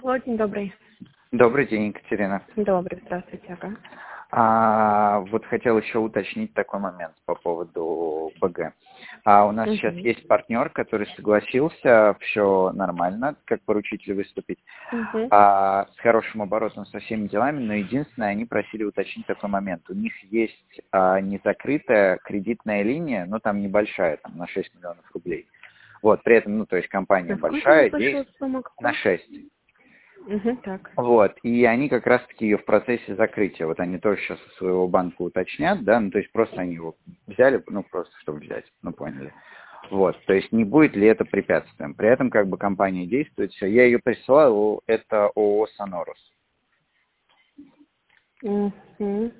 Алло, день добрый. Добрый день, Екатерина. Добрый, здравствуйте, ага. Вот хотел еще уточнить такой момент по поводу БГ. У нас сейчас Угу. есть партнер, который согласился, все нормально, как поручитель выступить, Угу. с хорошим оборотом, со всеми делами, но единственное, они просили уточнить такой момент. У них есть незакрытая кредитная линия, но там небольшая, там на 6 миллионов рублей. Вот, при этом, то есть компания Насколько у большая, них большая сумма на какой? 6. Угу, так. Вот, и они как раз-таки ее в процессе закрытия, вот они тоже сейчас у своего банка уточнят, да, то есть просто они его взяли, просто чтобы взять, поняли. Вот, то есть не будет ли это препятствием. При этом как бы компания действует, все. Я ее присылал, это ООО «Сонорус». Угу.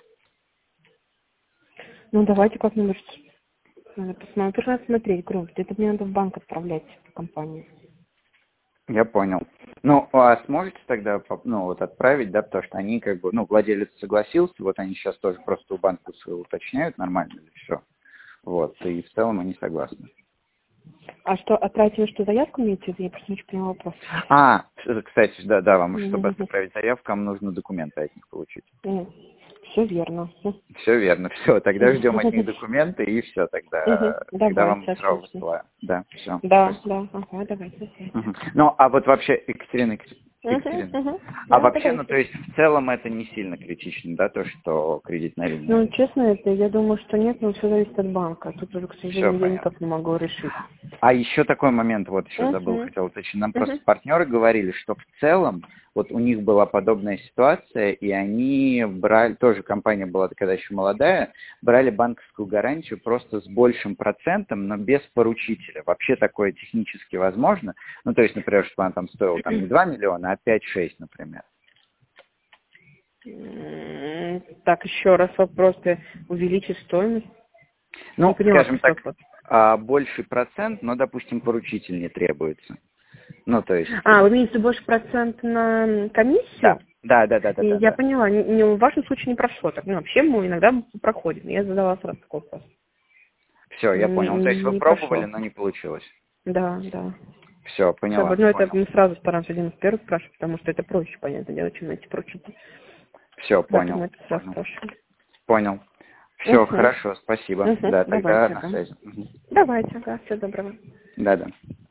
Ну, давайте как-нибудь. Надо посмотреть. Надо смотреть, грубо. Это мне надо в банк отправлять в компанию. Я понял. Сможете тогда, отправить, да, потому что они как бы, владелец согласился, вот они сейчас тоже просто у банка своего уточняют, нормально ли все. Вот, и в целом они согласны. А что, отправить мне что, заявку имеете в виду? Я просто не очень поняла вопрос. Кстати, да, вам, чтобы Угу. отправить заявку, вам нужно документы от них получить. Все верно. Все верно, все, тогда ждем от них документы, и все, тогда вам Давайте, сразу отлично. высылаю. Да, все. Да, ага, давайте. А вот вообще, Екатерина, Да, вообще, давайте. то есть в целом это не сильно критично, да, то, что кредитная Ну, линия? честно, я думаю, что нет, но все зависит от банка. Тут уже, к Все сожалению, я понятно. никак не могу решить. А еще такой момент, вот еще забыл, Угу. хотел уточнить. Нам просто Угу. партнеры говорили, что в целом вот у них была подобная ситуация, и они брали, тоже компания была когда еще молодая, брали банковскую гарантию просто с большим процентом, но без поручителя. Вообще такое технически возможно. То есть, например, что она там стоила не 2 миллиона, а 5-6, например. Так, еще раз вопрос. Увеличить стоимость? Не поняла, Скажем что так, вопрос. больший процент, но, допустим, поручитель не требуется. То есть... Вы имеете больше процент на комиссию? Да. Я поняла. В вашем случае не прошло так. Вообще мы иногда проходим. Я задала сразу такой вопрос. Все, я понял. То есть вы Не пробовали, прошло. но не получилось. Да. Все, поняла. Это мы сразу стараемся один из первых спрашивать, потому что это проще, понятное дело, чем эти поручители. Все, Да, понял. мы это сразу спрашиваем. Понял. Все, хорошо, спасибо. Да, тогда Давайте, на ага. связи. Давайте, ага. Всего доброго. Да.